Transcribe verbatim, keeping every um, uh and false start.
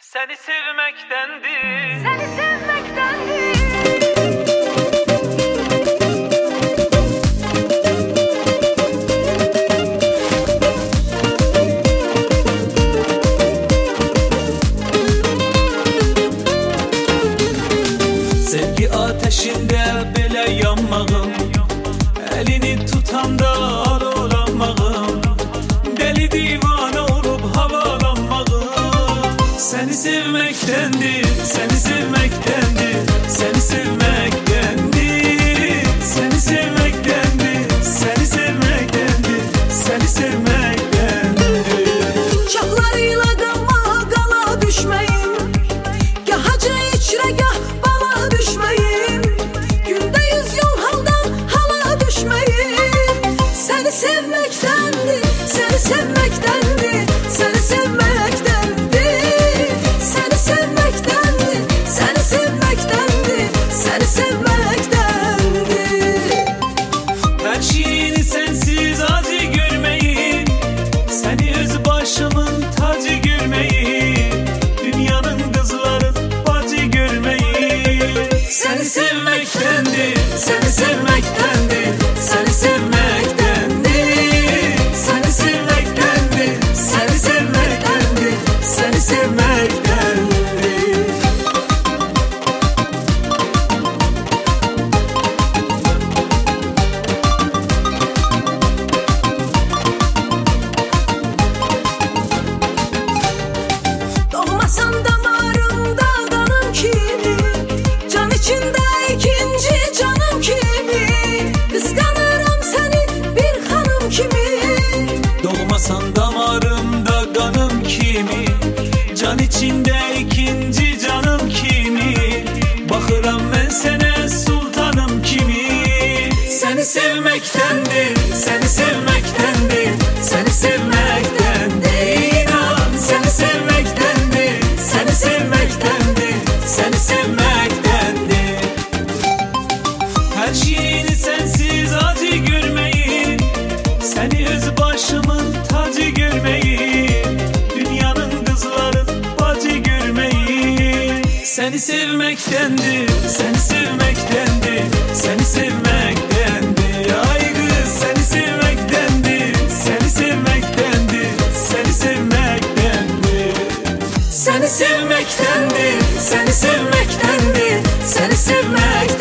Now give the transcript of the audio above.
Seni sevmektendir. Seni sevmektendir. Sevgi ateşinde belə yanmağım, elini tutanda alıramağım, deli divane olup havalanmağım. Seni sevmektendir, seni sevmektendir, seni sevmektendir, seni sevmektendir, seni sevmektendir, seni sevmektendir. Çaplarıyla qama qala düşməyim, gah hacı içrə gah bala düşməyim, gündə yüz yol haldan hala düşməyim. Səni sevməkdəndir, səni sevməkdəndir, səni sevməkdəndir, səni sevməkdəndir, səni sevməkdəndir, səni sevməkdəndir. Her şeyini sensiz acı görmeyi, seni öz başımın tacı görmeyi, dünyanın kızları bacı görmeyi. Seni sevmektendir, seni sevmektendir, seni sevmektendir, seni sevmektendir, seni sevmektendir, seni sevmektendir. Doğmasan damarımda qanım kimi, can içində ikinci canım kimi, qısqanıram səni bir xanım kimi. Doğmasan damarımda kanım kimi, can içinde ikinci canım kimi, bakıram ben sana sultanım kimi. Seni sevmektendir, seni sevmektendir, seni sevmektendir, inan. Seni sevmektendir, seni sevmektendir, seni sevmektendir. Her şeyini sensiz acı görmeyi, seni öz başımın tacı görmeyi, dünyanın kızları bacı görmeyi. Seni sevmektendir, seni sevmektendir, seni sevmektendir. Ay kız, seni sevmektendir, seni sevmektendir, seni sevmektendir. Seni sevmektendir, seni sevmektendir, seni sevmektendir.